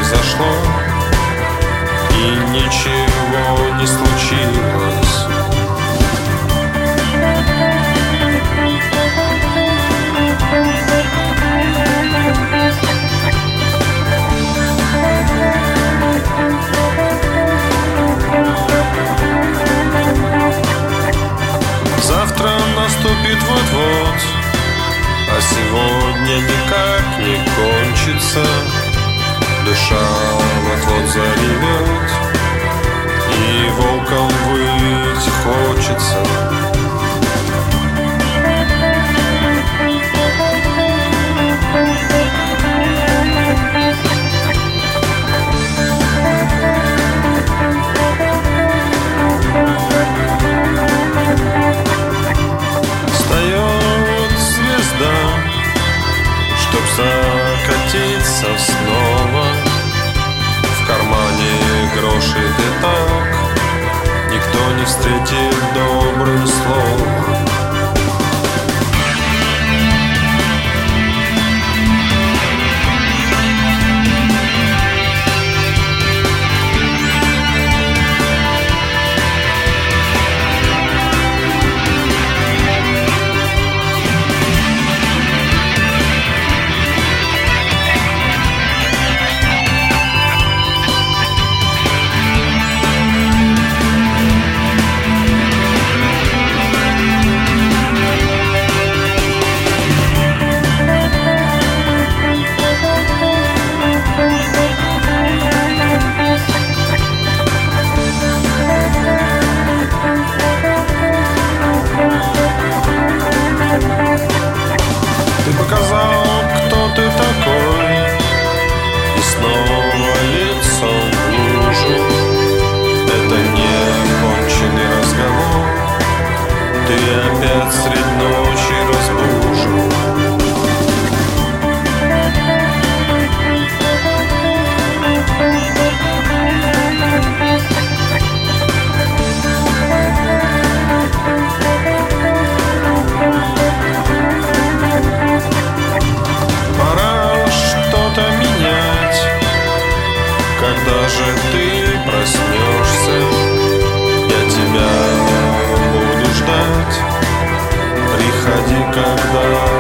произошло, и ничего не случилось. Завтра наступит вот-вот, а сегодня никак не кончится. Душа вот-вот заревет, и волком выть хочется. Встает звезда, чтоб закатиться снова. В кармане грош и пятак, никто не встретит добрым словом. Ты показал, кто ты такой, и снова лицом в лужу. Это не конченый разговор, ты опять средь ночи разбужу. Когда же ты проснешься, я тебя буду ждать. Приходи, когда